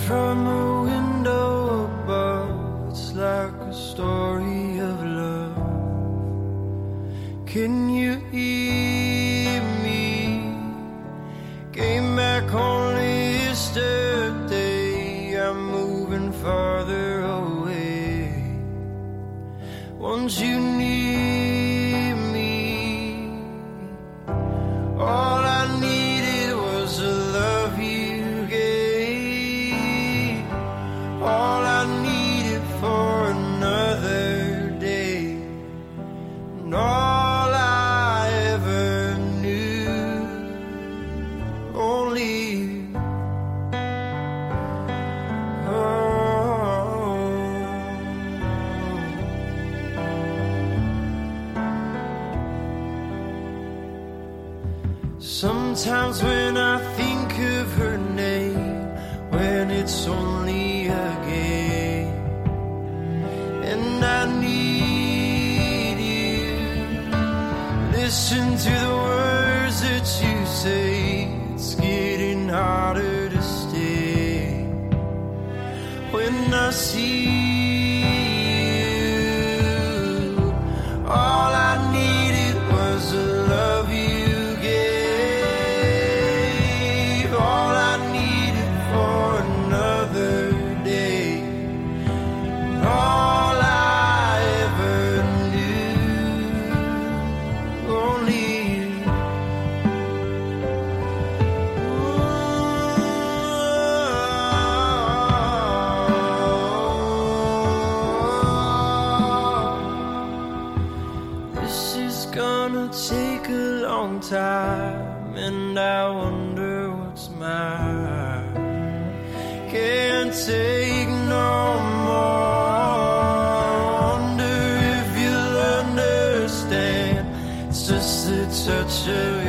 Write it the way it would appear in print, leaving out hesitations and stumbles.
from a window above, it's like a story of love. Can you hear me? Came back only yesterday, I'm moving farther away. Once you need me, all I needed was the love you gave. All I needed for another day, and all I ever knew, only you. Sometimes when I think of her name, when it's only a game, and I need you, listen to the words that you say, it's getting harder to stay. When I see you, all I needed was the love you gave. All I needed for another day, and all I ever knew, only you. This is gonna take a long time, and I wonder what's mine. Can't take no more. Wonder if you'll understand. It's just the touch of